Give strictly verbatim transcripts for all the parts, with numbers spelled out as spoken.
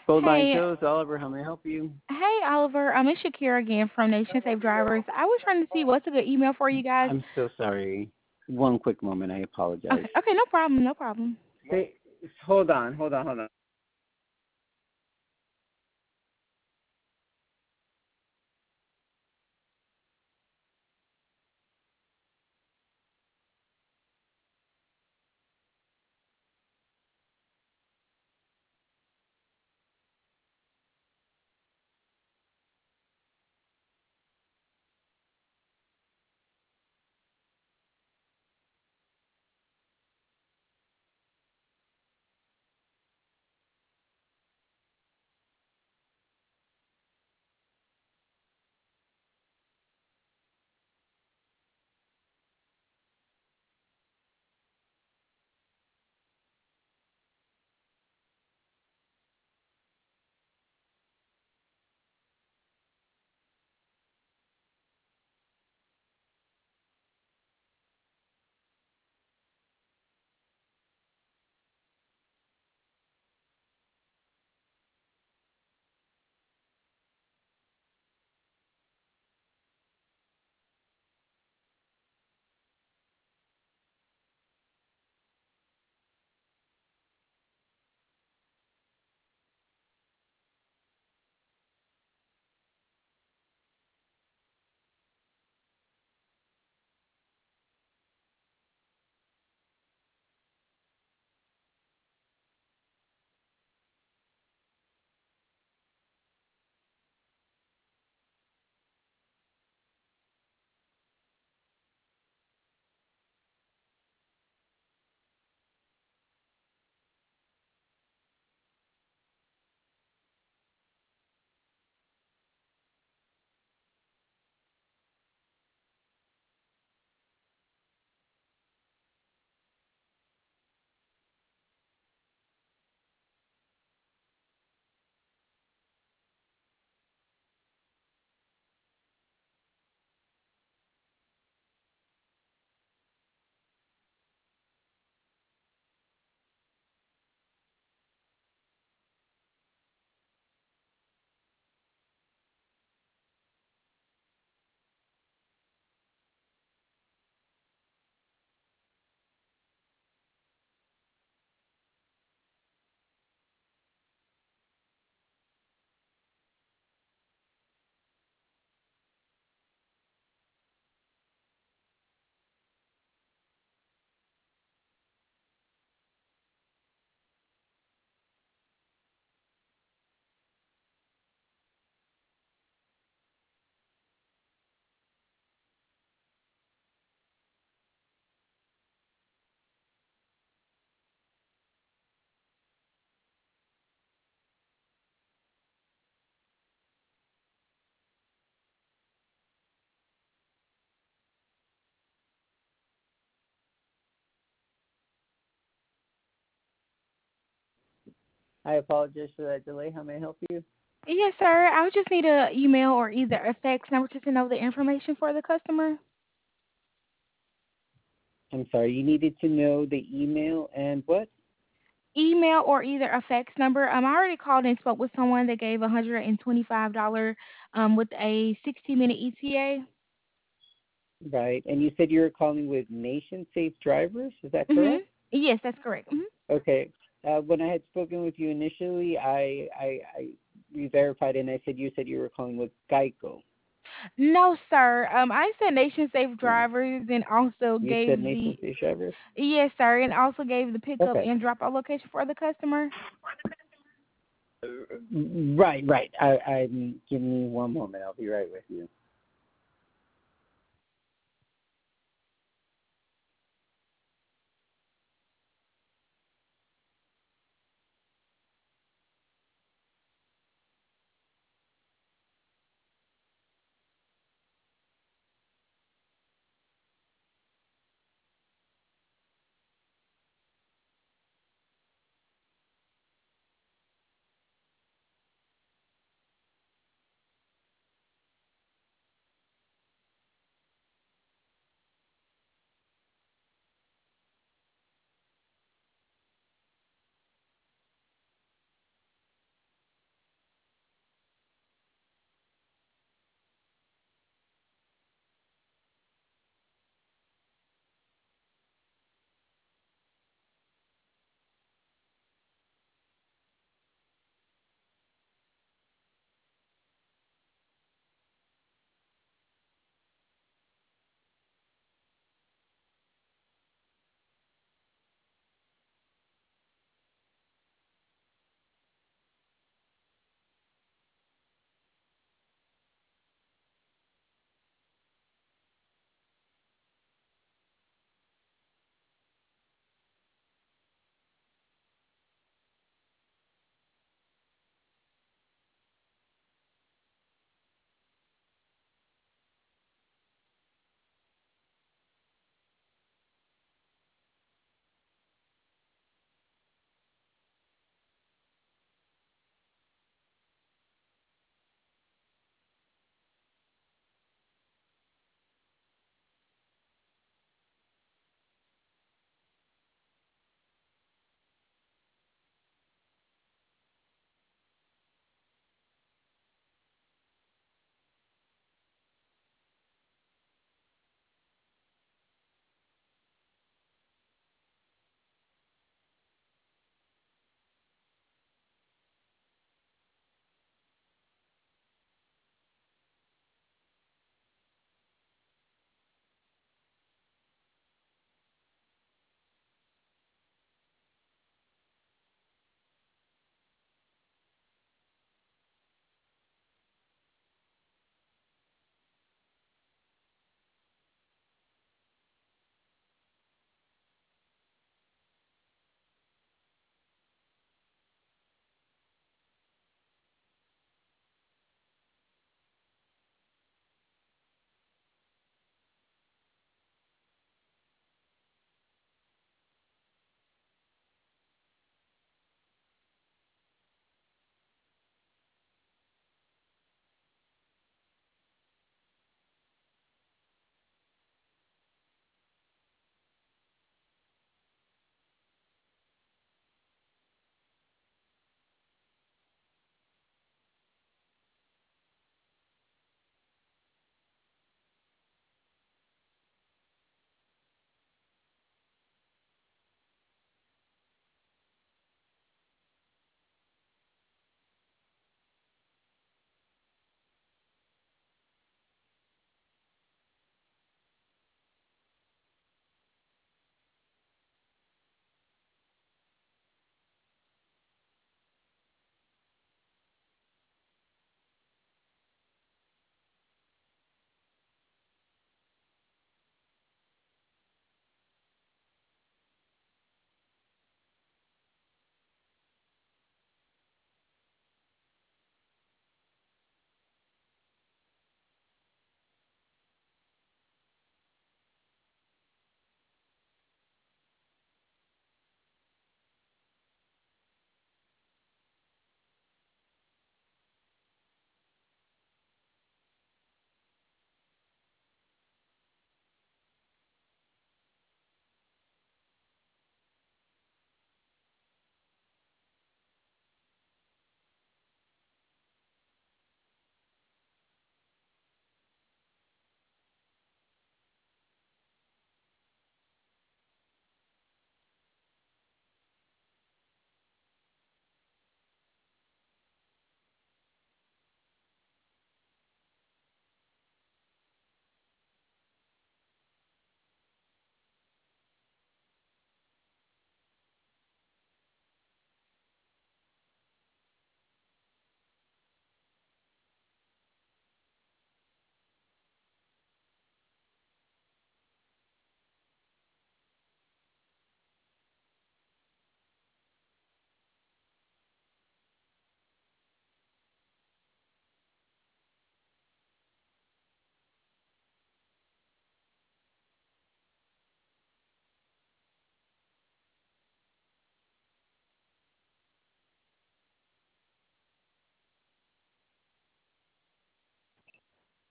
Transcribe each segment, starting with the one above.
Goldline Hey, Shows, Oliver, how may I help you? hey, Oliver. Um, it's Shakira again from Nation Safe Drivers. I was trying to see what's a good email for you guys. I'm so sorry. One quick moment, I apologize. Okay, okay, no problem, no problem. Hey, hold on, hold on, hold on. I apologize for that delay. How may I help you? Yes, sir. I would just need a email or either a fax number to send over the information for the customer. I'm sorry, you needed to know the email and what? Email or either a fax number. Um, I already called and spoke with someone that gave a hundred and twenty-five dollar um with a sixty minute E T A. Right, and you said you were calling with Nation Safe Drivers, is that Mhm. correct? Yes, that's correct. Mhm. Okay. Uh, when I had spoken with you initially, I, I, I re-verified and I said you said you were calling with Geico. No, sir. Um, I said Nation Safe No, Drivers and also you said gave Nation the Safe Drivers? yes, sir, and also gave the pickup Okay. and drop off location for the customer. Right, right. I, I'm, give me one moment. I'll be right with you.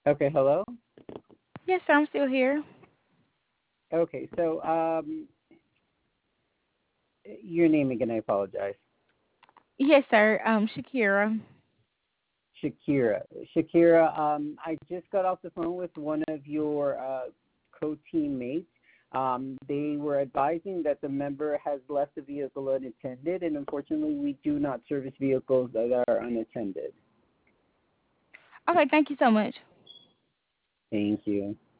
Okay, hello? Yes, sir. I'm still here. Okay, so um, your name again, I apologize. Yes, sir. Um, Shakira. Shakira. Shakira, um, I just got off the phone with one of your uh, co-teammates. Um, they were advising that the member has left the vehicle unattended, and unfortunately, we do not service vehicles that are unattended. Okay, thank you so much. Thank you.